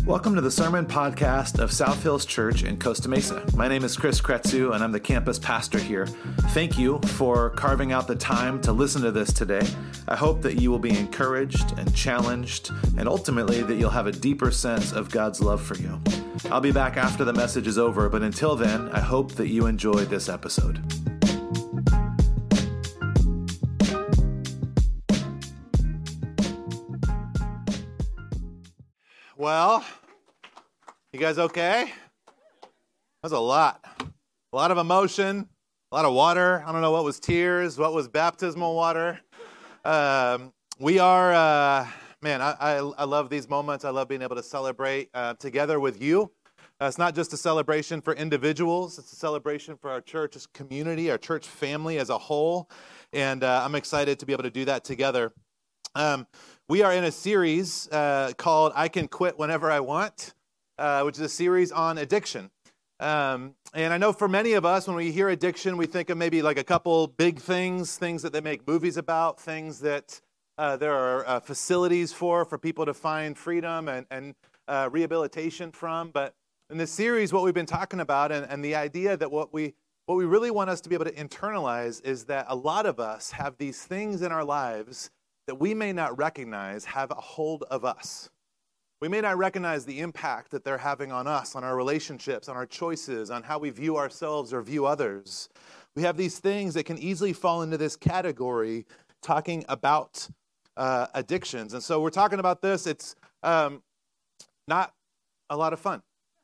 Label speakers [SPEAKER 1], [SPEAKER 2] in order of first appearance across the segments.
[SPEAKER 1] Welcome to the Sermon Podcast of South Hills Church in Costa Mesa. My name is Chris Kretzu, and I'm the campus pastor here. Thank you for carving out the time to listen to this today. I hope that you will be encouraged and challenged, and ultimately that you'll have a deeper sense of God's love for you. I'll be back after the message is over, but until then, I hope that you enjoyed this episode.
[SPEAKER 2] Well, you guys okay? That's a lot of emotion, a lot of water. I don't know what was tears, what was baptismal water. I love these moments. I love being able to celebrate together with you. It's not just a celebration for individuals. It's a celebration for our church as community, our church family as a whole. And I'm excited to be able to do that together. We are in a series called I Can Quit Whenever I Want, which is a series on addiction. And I know for many of us, when we hear addiction, we think of maybe like a couple big things that they make movies about, things that there are facilities for people to find freedom and rehabilitation from. But in this series, what we've been talking about and the idea that what we really want us to be able to internalize is that a lot of us have these things in our lives that we may not recognize have a hold of us. We may not recognize the impact that they're having on us, on our relationships, on our choices, on how we view ourselves or view others. We have these things that can easily fall into this category talking about addictions. And so we're talking about this. It's not a lot of fun.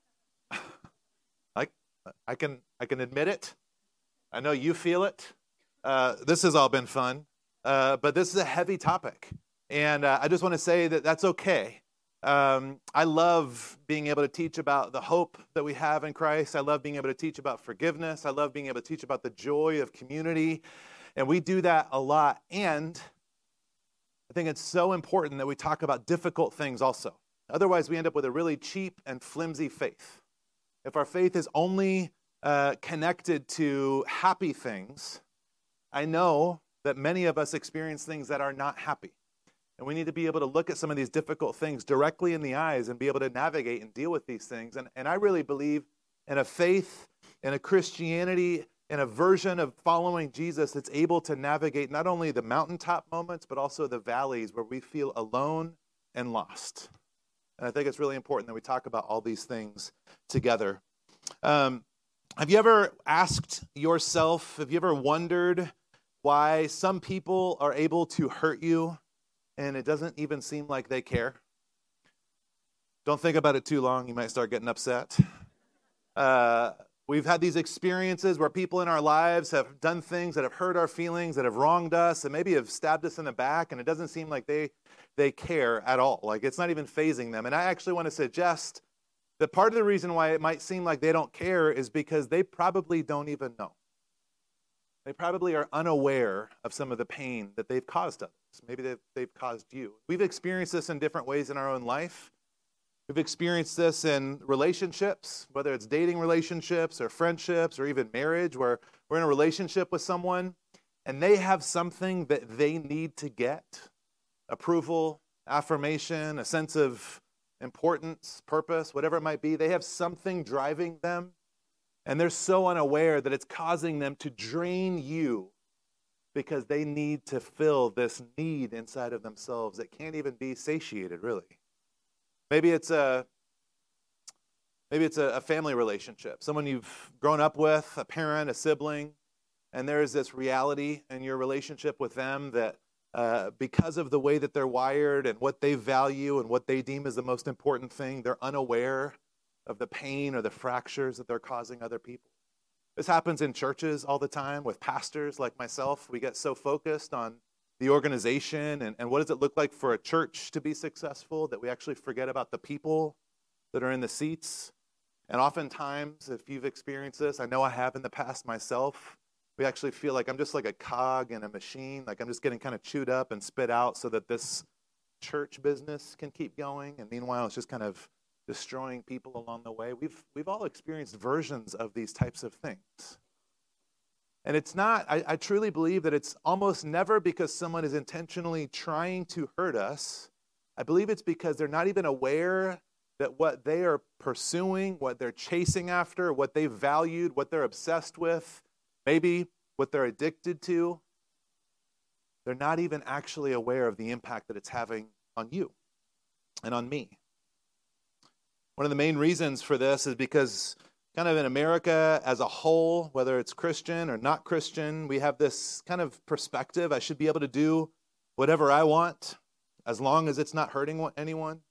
[SPEAKER 2] I can admit it. I know you feel it. This has all been fun. But this is a heavy topic, and I just want to say that that's okay. I love being able to teach about the hope that we have in Christ. I love being able to teach about forgiveness. I love being able to teach about the joy of community, and we do that a lot. And I think it's so important that we talk about difficult things also. Otherwise, we end up with a really cheap and flimsy faith. If our faith is only connected to happy things, I know that many of us experience things that are not happy. And we need to be able to look at some of these difficult things directly in the eyes and be able to navigate and deal with these things. And I really believe in a faith, in a Christianity, in a version of following Jesus that's able to navigate not only the mountaintop moments, but also the valleys where we feel alone and lost. And I think it's really important that we talk about all these things together. Have you ever asked yourself, have you ever wondered why some people are able to hurt you and it doesn't even seem like they care? Don't think about it too long. You might start getting upset. We've had these experiences where people in our lives have done things that have hurt our feelings, that have wronged us, and maybe have stabbed us in the back, and it doesn't seem like they care at all. Like it's not even fazing them. And I actually want to suggest that part of the reason why it might seem like they don't care is because they probably don't even know. They probably are unaware of some of the pain that they've caused others. Maybe they've caused you. We've experienced this in different ways in our own life. We've experienced this in relationships, whether it's dating relationships or friendships or even marriage, where we're in a relationship with someone and they have something that they need to get, approval, affirmation, a sense of importance, purpose, whatever it might be. They have something driving them. And they're so unaware that it's causing them to drain you because they need to fill this need inside of themselves that can't even be satiated, really. Maybe it's a family relationship, someone you've grown up with, a parent, a sibling, and there's this reality in your relationship with them that because of the way that they're wired and what they value and what they deem as the most important thing, they're unaware of the pain or the fractures that they're causing other people. This happens in churches all the time with pastors like myself. We get so focused on the organization and what does it look like for a church to be successful that we actually forget about the people that are in the seats. And oftentimes, if you've experienced this, I know I have in the past myself, we actually feel like I'm just like a cog in a machine, like I'm just getting kind of chewed up and spit out so that this church business can keep going. And meanwhile, it's just kind of destroying people along the way. We've all experienced versions of these types of things. And it's not, I truly believe that it's almost never because someone is intentionally trying to hurt us. I believe it's because they're not even aware that what they are pursuing, what they're chasing after, what they valued, what they're obsessed with, maybe what they're addicted to, they're not even actually aware of the impact that it's having on you and on me. One of the main reasons for this is because kind of in America as a whole, whether it's Christian or not Christian, we have this kind of perspective. I should be able to do whatever I want as long as it's not hurting anyone.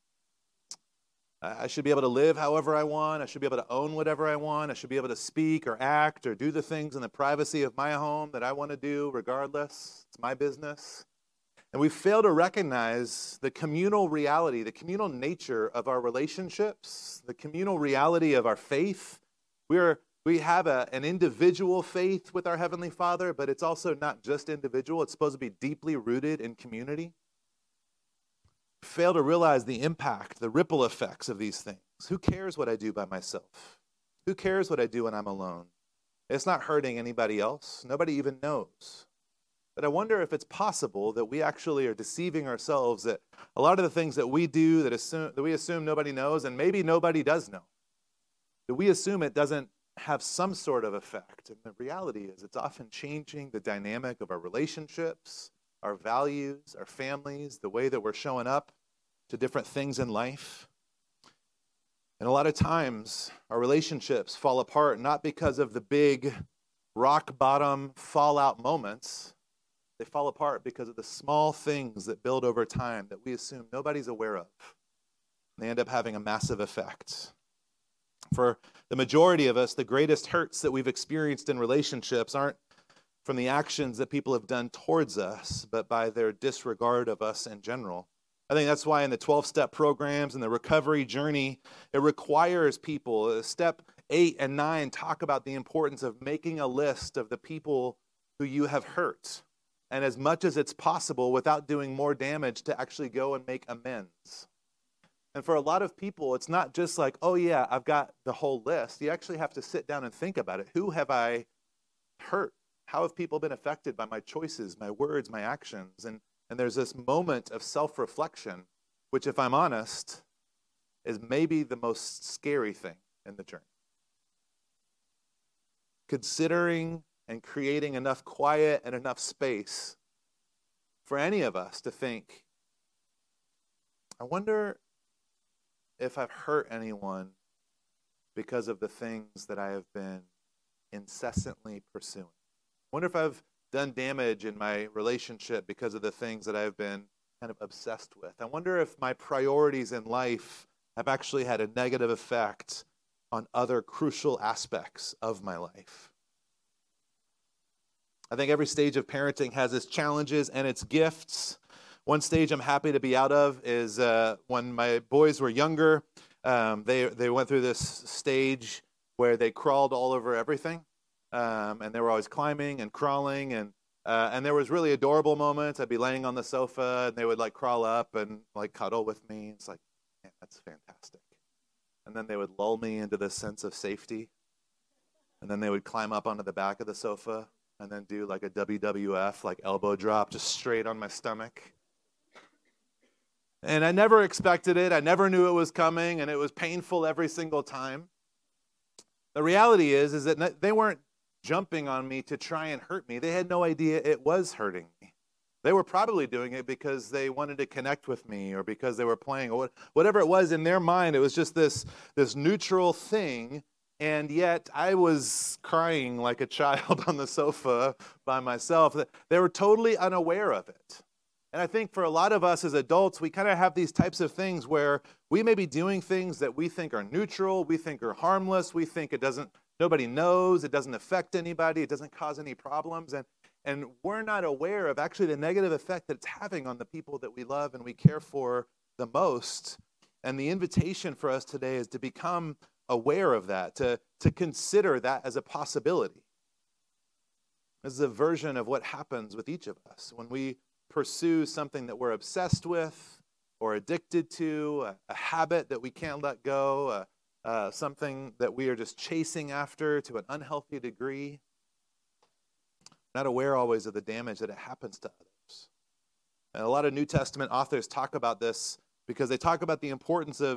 [SPEAKER 2] I should be able to live however I want. I should be able to own whatever I want. I should be able to speak or act or do the things in the privacy of my home that I want to do regardless. It's my business. And we fail to recognize the communal reality, the communal nature of our relationships, the communal reality of our faith. We have an individual faith with our Heavenly Father, but it's also not just individual. It's supposed to be deeply rooted in community. Fail to realize the impact, the ripple effects of these things. Who cares what I do by myself? Who cares what I do when I'm alone? It's not hurting anybody else. Nobody even knows. But I wonder if it's possible that we actually are deceiving ourselves, that a lot of the things that we do that we assume nobody knows, and maybe nobody does know, that we assume it doesn't have some sort of effect. And the reality is it's often changing the dynamic of our relationships, our values, our families, the way that we're showing up to different things in life. And a lot of times, our relationships fall apart not because of the big rock bottom fallout moments. They fall apart because of the small things that build over time that we assume nobody's aware of. And they end up having a massive effect. For the majority of us, the greatest hurts that we've experienced in relationships aren't from the actions that people have done towards us, but by their disregard of us in general. I think that's why in the 12-step programs and the recovery journey, it requires people, step 8 and 9 talk about the importance of making a list of the people who you have hurt, and as much as it's possible without doing more damage to actually go and make amends. And for a lot of people, it's not just like, oh yeah, I've got the whole list. You actually have to sit down and think about it. Who have I hurt? How have people been affected by my choices, my words, my actions? And there's this moment of self-reflection, which, if I'm honest, is maybe the most scary thing in the journey. Considering and creating enough quiet and enough space for any of us to think, I wonder if I've hurt anyone because of the things that I have been incessantly pursuing. I wonder if I've done damage in my relationship because of the things that I've been kind of obsessed with. I wonder if my priorities in life have actually had a negative effect on other crucial aspects of my life. I think every stage of parenting has its challenges and its gifts. One stage I'm happy to be out of is when my boys were younger. They went through this stage where they crawled all over everything. And they were always climbing and crawling, and there was really adorable moments. I'd be laying on the sofa, and they would like crawl up and like cuddle with me. It's like, man, that's fantastic. And then they would lull me into this sense of safety, and then they would climb up onto the back of the sofa and then do like a WWF, like elbow drop, just straight on my stomach. And I never expected it. I never knew it was coming, and it was painful every single time. The reality is that they weren't jumping on me to try and hurt me. They had no idea it was hurting me. They were probably doing it because they wanted to connect with me or because they were playing or whatever it was in their mind. It was just this neutral thing, and yet I was crying like a child on the sofa by myself. They were totally unaware of it. And I think for a lot of us as adults, we kind of have these types of things where we may be doing things that we think are neutral, we think are harmless, we think nobody knows, it doesn't affect anybody, it doesn't cause any problems, and we're not aware of actually the negative effect that it's having on the people that we love and we care for the most. And the invitation for us today is to become aware of that, to consider that as a possibility. This is a version of what happens with each of us when we pursue something that we're obsessed with or addicted to, a habit that we can't let go, something that we are just chasing after to an unhealthy degree. Not aware always of the damage that it happens to others. And a lot of New Testament authors talk about this because they talk about the importance of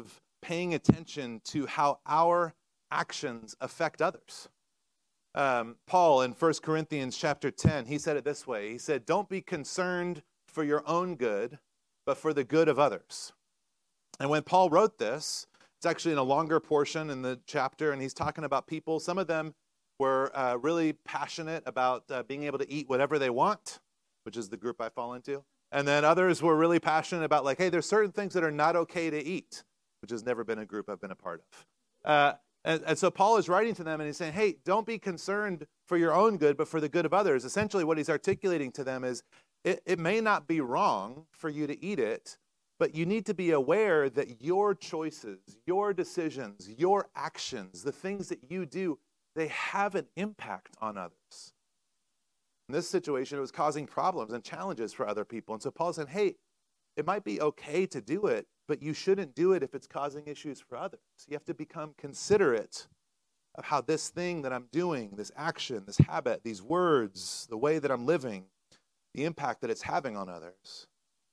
[SPEAKER 2] paying attention to how our actions affect others. Paul in 1 Corinthians chapter 10, he said it this way. He said, don't be concerned for your own good, but for the good of others. And when Paul wrote this, it's actually in a longer portion in the chapter, and he's talking about people. Some of them were really passionate about being able to eat whatever they want, which is the group I fall into. And then others were really passionate about like, hey, there's certain things that are not okay to eat, which has never been a group I've been a part of. And so Paul is writing to them and he's saying, hey, don't be concerned for your own good, but for the good of others. Essentially what he's articulating to them is it may not be wrong for you to eat it, but you need to be aware that your choices, your decisions, your actions, the things that you do, they have an impact on others. In this situation, it was causing problems and challenges for other people. And so Paul said, hey, it might be okay to do it, but you shouldn't do it if it's causing issues for others. You have to become considerate of how this thing that I'm doing, this action, this habit, these words, the way that I'm living, the impact that it's having on others.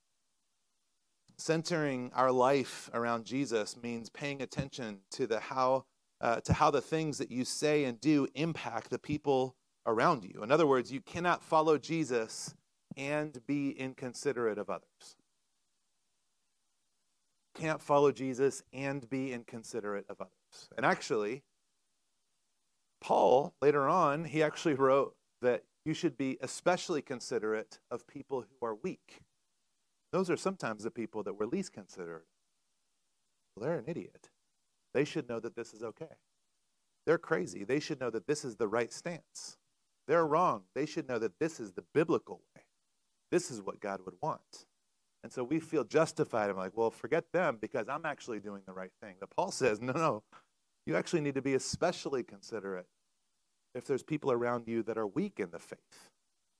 [SPEAKER 2] Centering our life around Jesus means paying attention to how the things that you say and do impact the people around you. In other words, you cannot follow Jesus and be inconsiderate of others. Can't follow Jesus and be inconsiderate of others. And actually, Paul, later on, he actually wrote that you should be especially considerate of people who are weak. Those are sometimes the people that we're least considerate. Well, they're an idiot. They should know that this is okay. They're crazy. They should know that this is the right stance. They're wrong. They should know that this is the biblical way. This is what God would want. And so we feel justified. I'm like, well, forget them because I'm actually doing the right thing. But Paul says, no, you actually need to be especially considerate if there's people around you that are weak in the faith.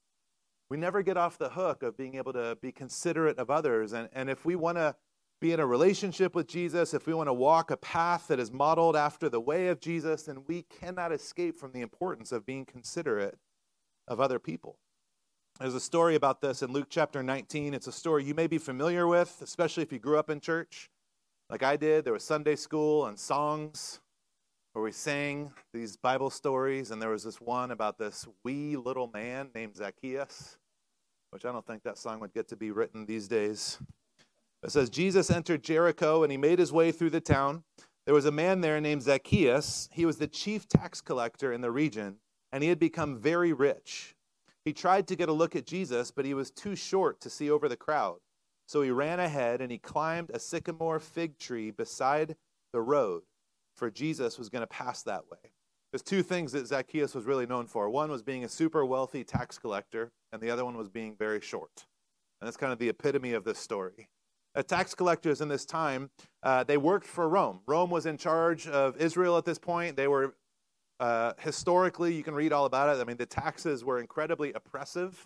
[SPEAKER 2] We never get off the hook of being able to be considerate of others. And if we want to be in a relationship with Jesus, if we want to walk a path that is modeled after the way of Jesus, then we cannot escape from the importance of being considerate of other people. There's a story about this in Luke chapter 19. It's a story you may be familiar with, especially if you grew up in church. Like I did, there was Sunday school and songs where we sang these Bible stories, and there was this one about this wee little man named Zacchaeus, which I don't think that song would get to be written these days. It says, Jesus entered Jericho, and he made his way through the town. There was a man there named Zacchaeus. He was the chief tax collector in the region, and he had become very rich. He tried to get a look at Jesus, but he was too short to see over the crowd. So he ran ahead, and he climbed a sycamore fig tree beside the road, for Jesus was going to pass that way. There's two things that Zacchaeus was really known for. One was being a super wealthy tax collector, and the other one was being very short. And that's kind of the epitome of this story. Tax collectors in this time, they worked for Rome. Rome was in charge of Israel at this point. They were, historically, you can read all about it. I mean, the taxes were incredibly oppressive.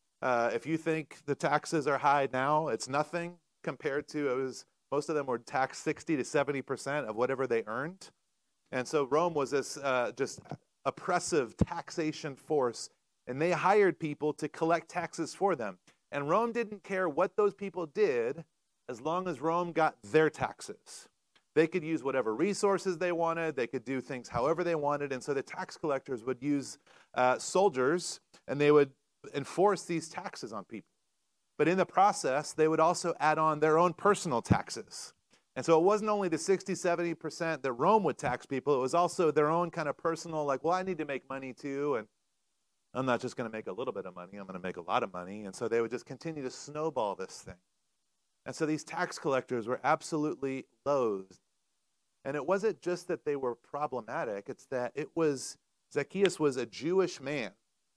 [SPEAKER 2] If you think the taxes are high now, it's nothing compared to, most of them were taxed 60 to 70% of whatever they earned. And so Rome was this just oppressive taxation force, and they hired people to collect taxes for them. And Rome didn't care what those people did as long as Rome got their taxes. They could use whatever resources they wanted. They could do things however they wanted. And so the tax collectors would use soldiers, and they would enforce these taxes on people. But in the process, they would also add on their own personal taxes. And so it wasn't only the 60, 70% that Rome would tax people. It was also their own kind of personal, like, well, I need to make money too. And I'm not just going to make a little bit of money. I'm going to make a lot of money. And so they would just continue to snowball this thing. And so these tax collectors were absolutely loathed. And it wasn't just that they were problematic. It's that Zacchaeus was a Jewish man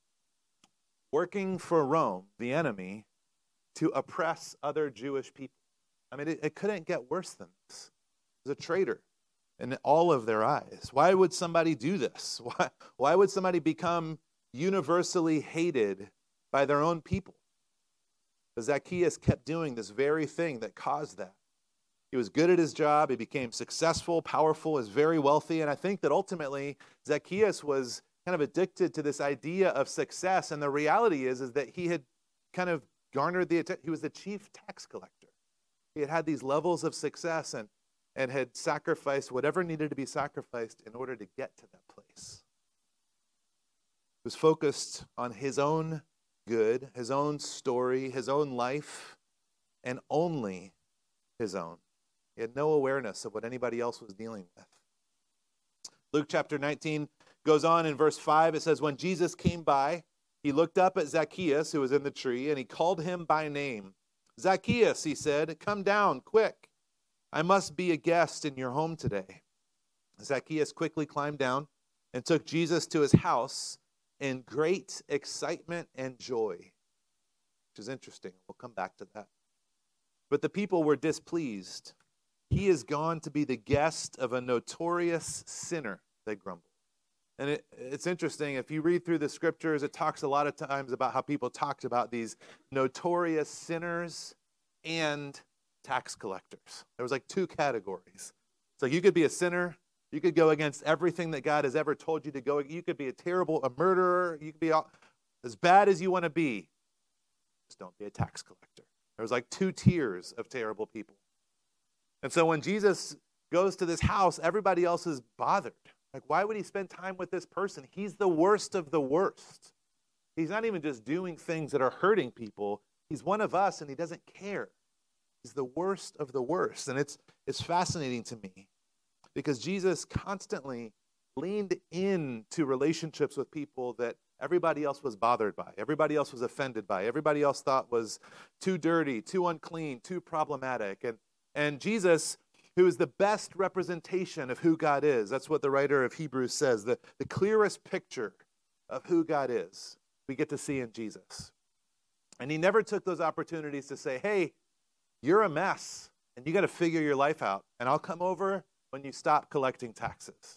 [SPEAKER 2] working for Rome, the enemy, to oppress other Jewish people. I mean, it couldn't get worse than this. He was a traitor in all of their eyes. Why would somebody do this? Why would somebody become universally hated by their own people? But Zacchaeus kept doing this very thing that caused that. He was good at his job. He became successful, powerful, is very wealthy. And I think that ultimately Zacchaeus was kind of addicted to this idea of success. And the reality is that he had kind of garnered he was the chief tax collector. He had had these levels of success, and and had sacrificed whatever needed to be sacrificed in order to get to that place. He was focused on his own good, his own story, his own life, and only his own. He had no awareness of what anybody else was dealing with. Luke chapter 19 goes on in verse 5. It says, when Jesus came by, he looked up at Zacchaeus, who was in the tree, and he called him by name. Zacchaeus, he said, come down, quick. I must be a guest in your home today. Zacchaeus quickly climbed down and took Jesus to his house in great excitement and joy, which is interesting. We'll come back to that. But the people were displeased. He is gone to be the guest of a notorious sinner, they grumbled. And it's interesting, if you read through the scriptures, it talks a lot of times about how people talked about these notorious sinners and tax collectors. There was like two categories. So you could be a sinner, you could go against everything that God has ever told you to go. You could be a murderer, you could be as bad as you want to be. Just don't be a tax collector. There was like two tiers of terrible people. And so when Jesus goes to this house, everybody else is bothered. Like, why would he spend time with this person? He's the worst of the worst. He's not even just doing things that are hurting people. He's one of us, and he doesn't care. He's the worst of the worst. And it's fascinating to me because Jesus constantly leaned into relationships with people that everybody else was bothered by, everybody else was offended by, everybody else thought was too dirty, too unclean, too problematic. And Jesus, who is the best representation of who God is, that's what the writer of Hebrews says, the clearest picture of who God is, we get to see in Jesus. And he never took those opportunities to say, hey, you're a mess, and you got to figure your life out, and I'll come over when you stop collecting taxes.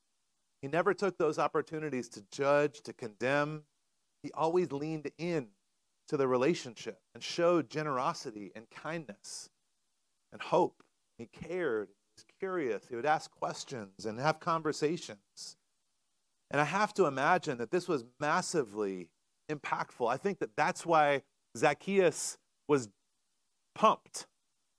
[SPEAKER 2] He never took those opportunities to judge, to condemn. He always leaned in to the relationship and showed generosity and kindness and hope. He cared, he was curious, he would ask questions and have conversations. And I have to imagine that this was massively impactful. I think that that's why Zacchaeus was pumped.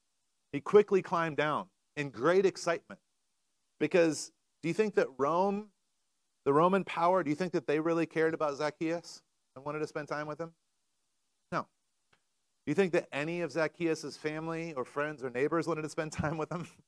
[SPEAKER 2] He quickly climbed down in great excitement. Because do you think that Rome, the Roman power, do you think that they really cared about Zacchaeus and wanted to spend time with him? No. Do you think that any of Zacchaeus' family or friends or neighbors wanted to spend time with him?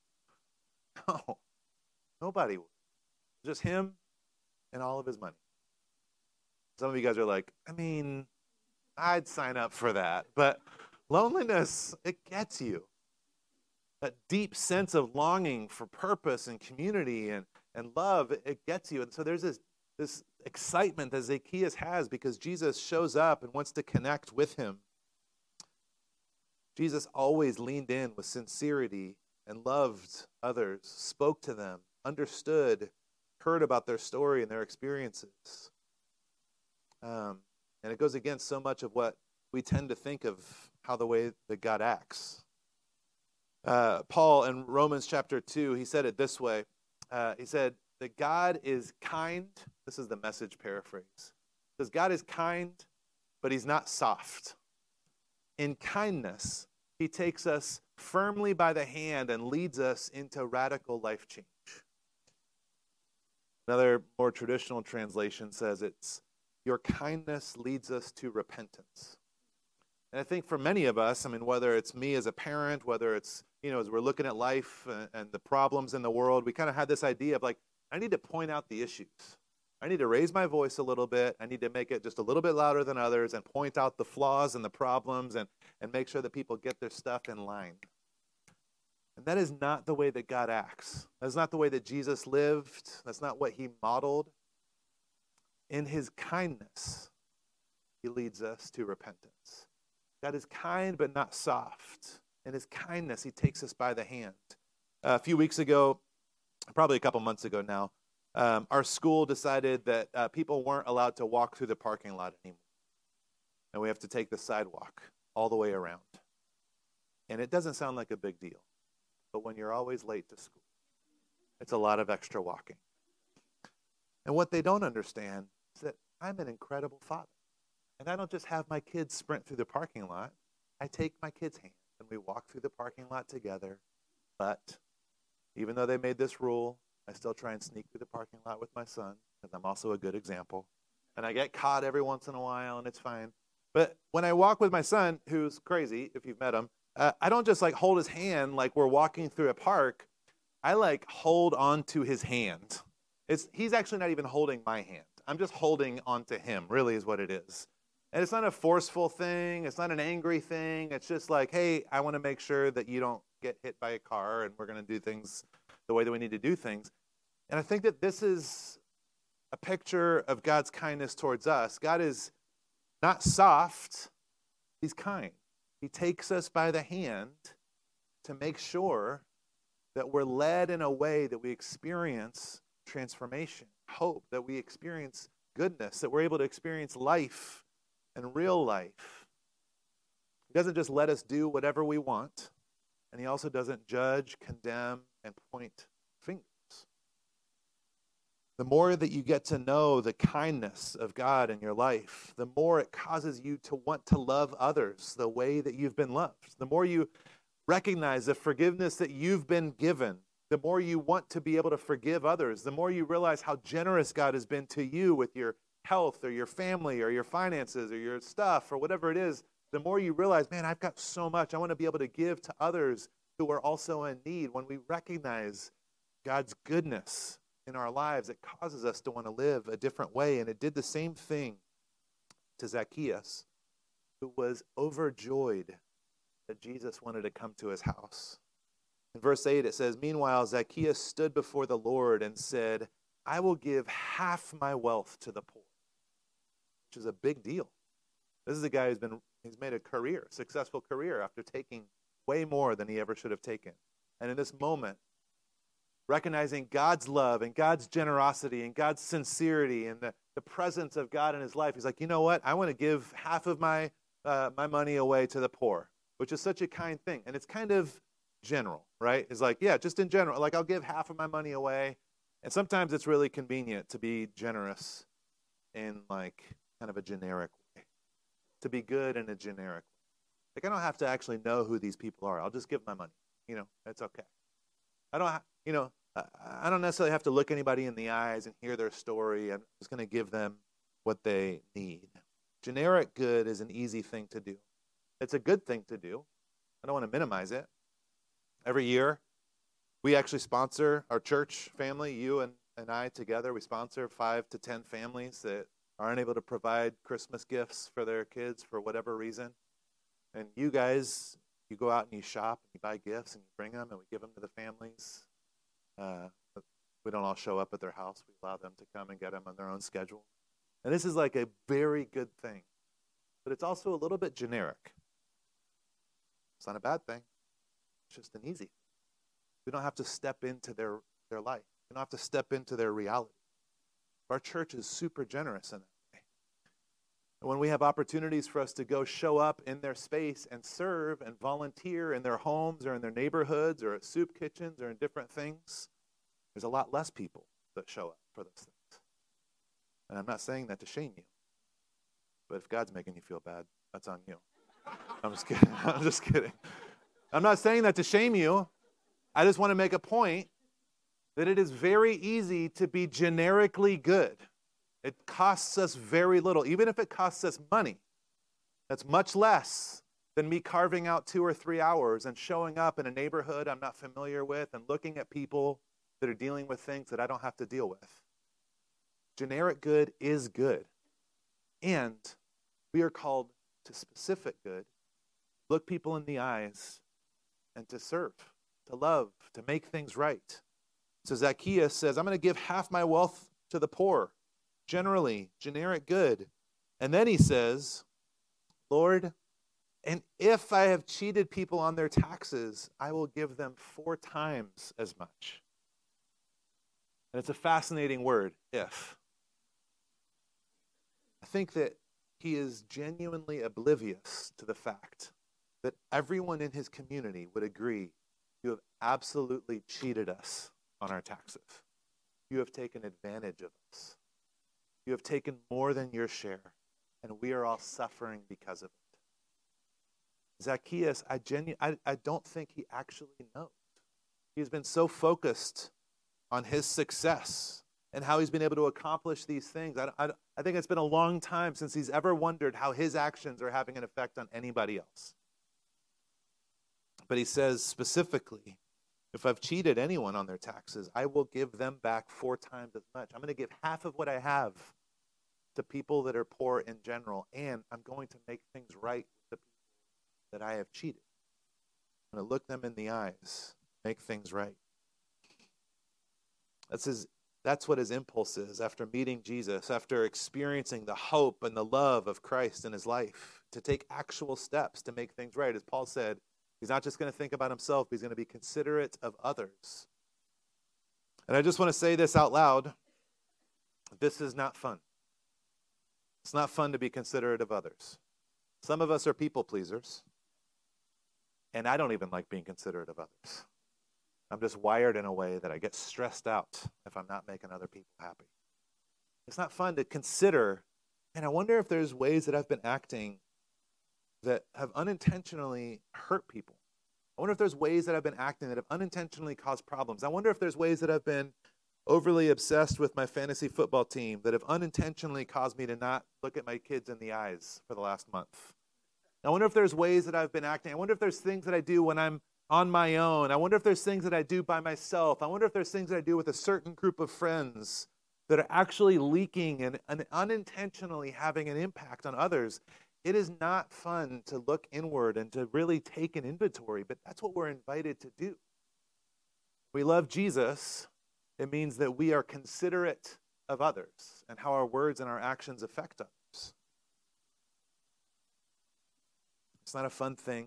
[SPEAKER 2] No. Nobody would. Just him and all of his money. Some of you guys are like, I mean, I'd sign up for that. But loneliness, it gets you. That deep sense of longing for purpose and community and love, it gets you. And so there's this excitement that Zacchaeus has because Jesus shows up and wants to connect with him. Jesus always leaned in with sincerity and loved others, spoke to them, understood, heard about their story and their experiences. And it goes against so much of what we tend to think of how the way that God acts. Paul in Romans chapter 2, he said it this way. He said that God is kind. This is the Message paraphrase. He says God is kind, but he's not soft. In kindness, he takes us firmly by the hand and leads us into radical life change. Another more traditional translation says it's your kindness leads us to repentance. And I think for many of us, I mean, whether it's me as a parent, whether it's, as we're looking at life and the problems in the world, we kind of had this idea of like, I need to point out the issues. I need to raise my voice a little bit. I need to make it just a little bit louder than others and point out the flaws and the problems and make sure that people get their stuff in line. And that is not the way that God acts. That's not the way that Jesus lived. That's not what he modeled. In his kindness, he leads us to repentance. God is kind but not soft. In his kindness, he takes us by the hand. A few weeks ago, probably a couple months ago now, our school decided that people weren't allowed to walk through the parking lot anymore. And we have to take the sidewalk all the way around. And it doesn't sound like a big deal. But when you're always late to school, it's a lot of extra walking. And what they don't understand is that I'm an incredible father. And I don't just have my kids sprint through the parking lot. I take my kids' hand and we walk through the parking lot together. But Even though they made this rule, I still try and sneak through the parking lot with my son, because I'm also a good example. And I get caught every once in a while, and it's fine. But when I walk with my son, who's crazy, if you've met him, I don't just like hold his hand like we're walking through a park. I like hold on to his hand. He's actually not even holding my hand. I'm just holding onto him, really is what it is. And it's not a forceful thing. It's not an angry thing. It's just like, hey, I want to make sure that you don't get hit by a car, and we're going to do things the way that we need to do things. And I think that this is a picture of God's kindness towards us. God is not soft. He's kind. He takes us by the hand to make sure that we're led in a way that we experience transformation, hope, that we experience goodness, that we're able to experience life and real life. He doesn't just let us do whatever we want, and he also doesn't judge, condemn, and point fingers. The more that you get to know the kindness of God in your life, the more it causes you to want to love others the way that you've been loved. The more you recognize the forgiveness that you've been given, the more you want to be able to forgive others, the more you realize how generous God has been to you with your health or your family or your finances or your stuff or whatever it is, the more you realize, man, I've got so much. I want to be able to give to others who are also in need. When we recognize God's goodness in our lives, it causes us to want to live a different way. And it did the same thing to Zacchaeus, who was overjoyed that Jesus wanted to come to his house. In verse 8, it says, meanwhile, Zacchaeus stood before the Lord and said, I will give half my wealth to the poor, which is a big deal. This is a guy he's made a successful career after taking way more than he ever should have taken. And in this moment, recognizing God's love and God's generosity and God's sincerity and the presence of God in his life, he's like, you know what? I want to give half of my money away to the poor, which is such a kind thing. And it's kind of general, right? It's like, yeah, just in general, like I'll give half of my money away. And sometimes it's really convenient to be generous in like kind of a generic way, to be good in a generic way. Like I don't have to actually know who these people are. I'll just give my money. It's okay. I don't necessarily have to look anybody in the eyes and hear their story. I'm just going to give them what they need. Generic good is an easy thing to do. It's a good thing to do. I don't want to minimize it. Every year, we actually sponsor our church family, you and I together. We sponsor 5 to 10 families that aren't able to provide Christmas gifts for their kids for whatever reason. And you guys, you go out and you shop and you buy gifts and you bring them and we give them to the families. We don't all show up at their house. We allow them to come and get them on their own schedule. And this is like a very good thing. But it's also a little bit generic. It's not a bad thing. It's just an easy thing. We don't have to step into their life. We don't have to step into their reality. Our church is super generous in that way. And when we have opportunities for us to go show up in their space and serve and volunteer in their homes or in their neighborhoods or at soup kitchens or in different things, there's a lot less people that show up for those things. And I'm not saying that to shame you. But if God's making you feel bad, that's on you. I'm just kidding. I'm just kidding. I'm not saying that to shame you. I just want to make a point that it is very easy to be generically good. It costs us very little. Even if it costs us money, that's much less than me carving out 2 or 3 hours and showing up in a neighborhood I'm not familiar with and looking at people that are dealing with things that I don't have to deal with. Generic good is good. And we are called to specific good, look people in the eyes, and to serve, to love, to make things right. So Zacchaeus says, I'm going to give half my wealth to the poor. Generally, generic good. And then he says, Lord, and if I have cheated people on their taxes, I will give them 4 times as much. And it's a fascinating word, if. I think that he is genuinely oblivious to the fact that everyone in his community would agree, you have absolutely cheated us on our taxes. You have taken advantage of us. You have taken more than your share, and we are all suffering because of it. Zacchaeus, I don't think he actually knows. He's been so focused on his success and how he's been able to accomplish these things. I think it's been a long time since he's ever wondered how his actions are having an effect on anybody else. But he says specifically, if I've cheated anyone on their taxes, I will give them back 4 times as much. I'm going to give half of what I have to people that are poor in general, and I'm going to make things right with the people that I have cheated. I'm going to look them in the eyes, make things right. That's what his impulse is after meeting Jesus, after experiencing the hope and the love of Christ in his life, to take actual steps to make things right. As Paul said, he's not just going to think about himself, he's going to be considerate of others. And I just want to say this out loud. This is not fun. It's not fun to be considerate of others. Some of us are people pleasers, and I don't even like being considerate of others. I'm just wired in a way that I get stressed out if I'm not making other people happy. It's not fun to consider, and I wonder if there's ways that I've been acting that have unintentionally hurt people. I wonder if there's ways that I've been acting that have unintentionally caused problems. I wonder if there's ways that I've been overly obsessed with my fantasy football team that have unintentionally caused me to not look at my kids in the eyes for the last month. I wonder if there's ways that I've been acting. I wonder if there's things that I do when I'm on my own. I wonder if there's things that I do by myself. I wonder if there's things that I do with a certain group of friends that are actually leaking and unintentionally having an impact on others. It is not fun to look inward and to really take an inventory, but that's what we're invited to do. We love Jesus. It means that we are considerate of others and how our words and our actions affect others. It's not a fun thing,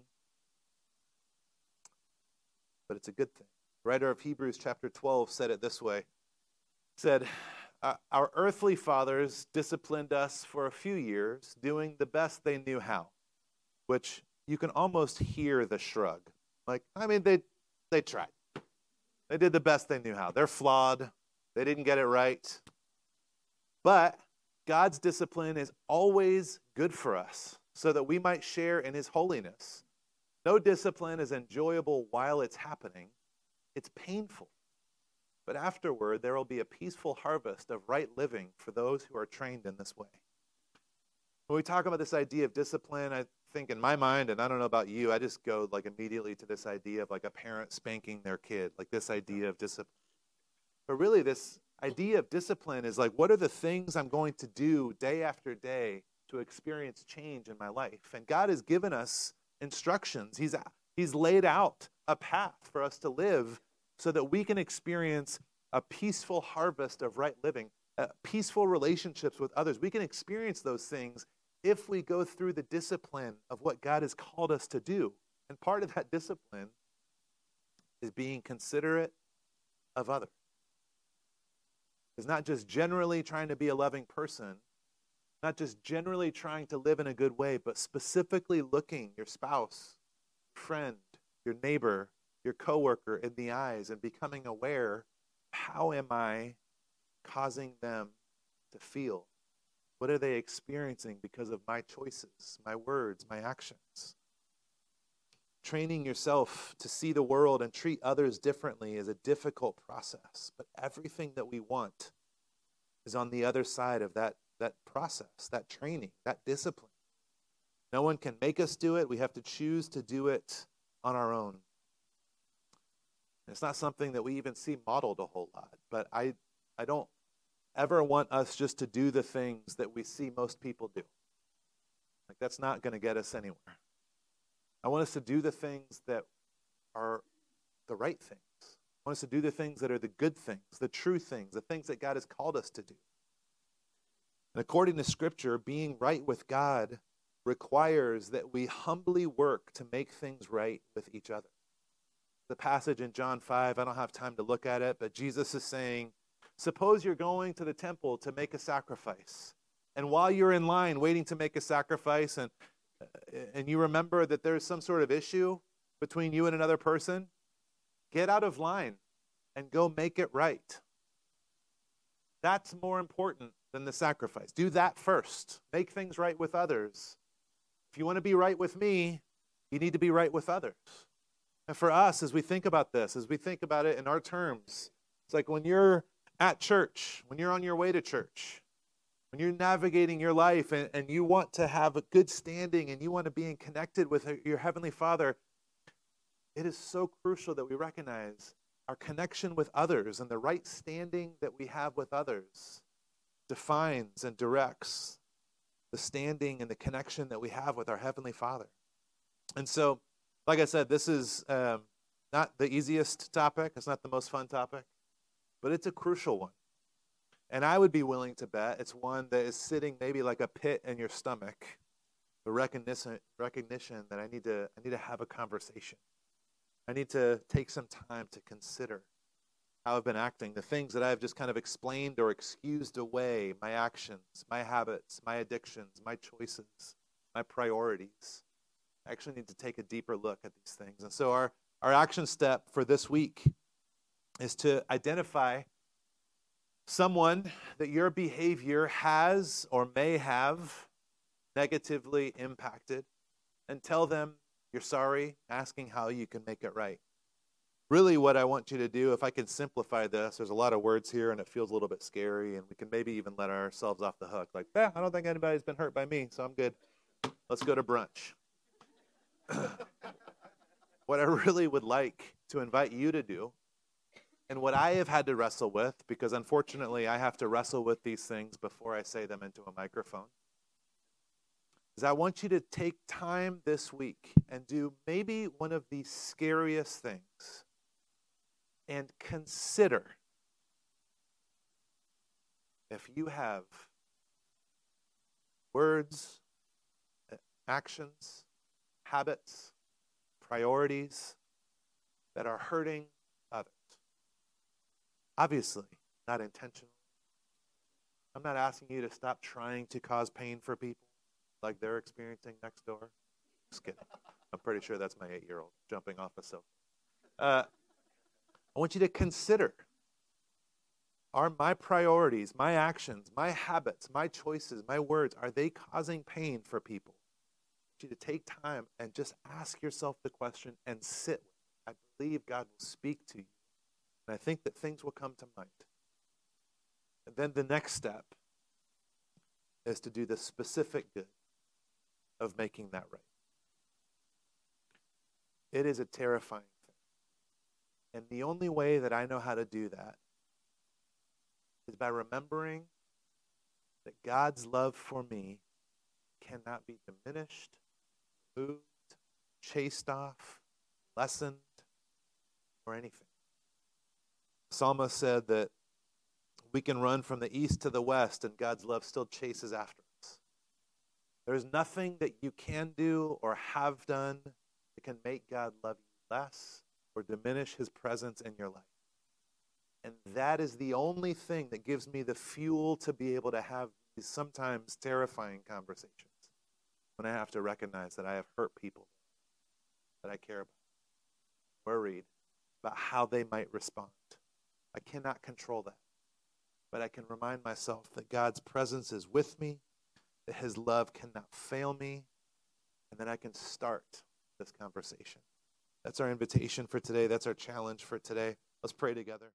[SPEAKER 2] but it's a good thing. The writer of Hebrews chapter 12 said it this way. He said, our earthly fathers disciplined us for a few years, doing the best they knew how, which you can almost hear the shrug. Like, I mean, they tried. They did the best they knew how. They're flawed. They didn't get it right. But God's discipline is always good for us so that we might share in his holiness. No discipline is enjoyable while it's happening. It's painful. But afterward, there will be a peaceful harvest of right living for those who are trained in this way. When we talk about this idea of discipline, I think in my mind, and I don't know about you, I just go like immediately to this idea of like a parent spanking their kid, like this idea of discipline. But really this idea of discipline is like, what are the things I'm going to do day after day to experience change in my life? And God has given us instructions. He's laid out a path for us to live so that we can experience a peaceful harvest of right living, peaceful relationships with others. We can experience those things if we go through the discipline of what God has called us to do. And part of that discipline is being considerate of others. It's not just generally trying to be a loving person, not just generally trying to live in a good way, but specifically looking your spouse, friend, your neighbor, your coworker in the eyes and becoming aware, how am I causing them to feel? What are they experiencing because of my choices, my words, my actions? Training yourself to see the world and treat others differently is a difficult process, but everything that we want is on the other side of that process, that training, that discipline. No one can make us do it. We have to choose to do it on our own. It's not something that we even see modeled a whole lot, but I don't ever want us just to do the things that we see most people do. Like, that's not going to get us anywhere. I want us to do the things that are the right things. I want us to do the things that are the good things, the true things, the things that God has called us to do. And according to Scripture, being right with God requires that we humbly work to make things right with each other. The passage in John 5, I don't have time to look at it, but Jesus is saying, suppose you're going to the temple to make a sacrifice. And while you're in line waiting to make a sacrifice and you remember that there's some sort of issue between you and another person, get out of line and go make it right. That's more important than the sacrifice. Do that first. Make things right with others. If you want to be right with me, you need to be right with others. And for us, as we think about this, as we think about it in our terms, it's like when you're at church, when you're on your way to church, when you're navigating your life and you want to have a good standing and you want to be connected with your Heavenly Father, it is so crucial that we recognize our connection with others and the right standing that we have with others defines and directs the standing and the connection that we have with our Heavenly Father. And so, like I said, this is not the easiest topic. It's not the most fun topic, but it's a crucial one. And I would be willing to bet it's one that is sitting maybe like a pit in your stomach, the recognition that I need to have a conversation. I need to take some time to consider how I've been acting, the things that I've just kind of explained or excused away, my actions, my habits, my addictions, my choices, my priorities. I actually need to take a deeper look at these things. And so our action step for this week is to identify someone that your behavior has or may have negatively impacted and tell them you're sorry, asking how you can make it right. Really what I want you to do, if I can simplify this, there's a lot of words here and it feels a little bit scary and we can maybe even let ourselves off the hook. Like, I don't think anybody's been hurt by me, so I'm good. Let's go to brunch. What I really would like to invite you to do, and what I have had to wrestle with, because unfortunately I have to wrestle with these things before I say them into a microphone, is I want you to take time this week and do maybe one of the scariest things and consider if you have words, actions, habits, priorities that are hurting others. Obviously, not intentional. I'm not asking you to stop trying to cause pain for people like they're experiencing next door. Just kidding. I'm pretty sure that's my 8-year-old jumping off a sofa. I want you to consider, are my priorities, my actions, my habits, my choices, my words, are they causing pain for people? I want you to take time and just ask yourself the question and sit with it. I believe God will speak to you. And I think that things will come to mind. And then the next step is to do the specific good of making that right. It is a terrifying thing. And the only way that I know how to do that is by remembering that God's love for me cannot be diminished, moved, chased off, lessened, or anything. The psalmist said that we can run from the east to the west and God's love still chases after us. There's nothing that you can do or have done that can make God love you less or diminish his presence in your life. And that is the only thing that gives me the fuel to be able to have these sometimes terrifying conversations when I have to recognize that I have hurt people that I care about, worried about how they might respond. I cannot control that. But I can remind myself that God's presence is with me, that his love cannot fail me, and then I can start this conversation. That's our invitation for today. That's our challenge for today. Let's pray together.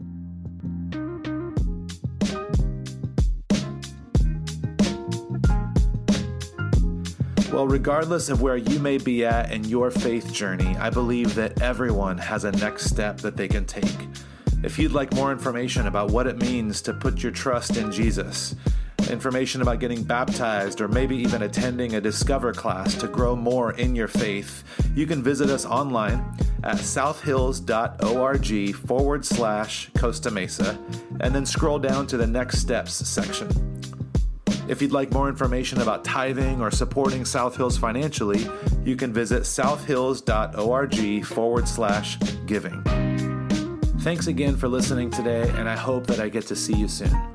[SPEAKER 1] Well, regardless of where you may be at in your faith journey, I believe that everyone has a next step that they can take. If you'd like more information about what it means to put your trust in Jesus, information about getting baptized, or maybe even attending a Discover class to grow more in your faith, you can visit us online at southhills.org/Costa Mesa, and then scroll down to the Next Steps section. If you'd like more information about tithing or supporting South Hills financially, you can visit southhills.org/giving. Thanks again for listening today, and I hope that I get to see you soon.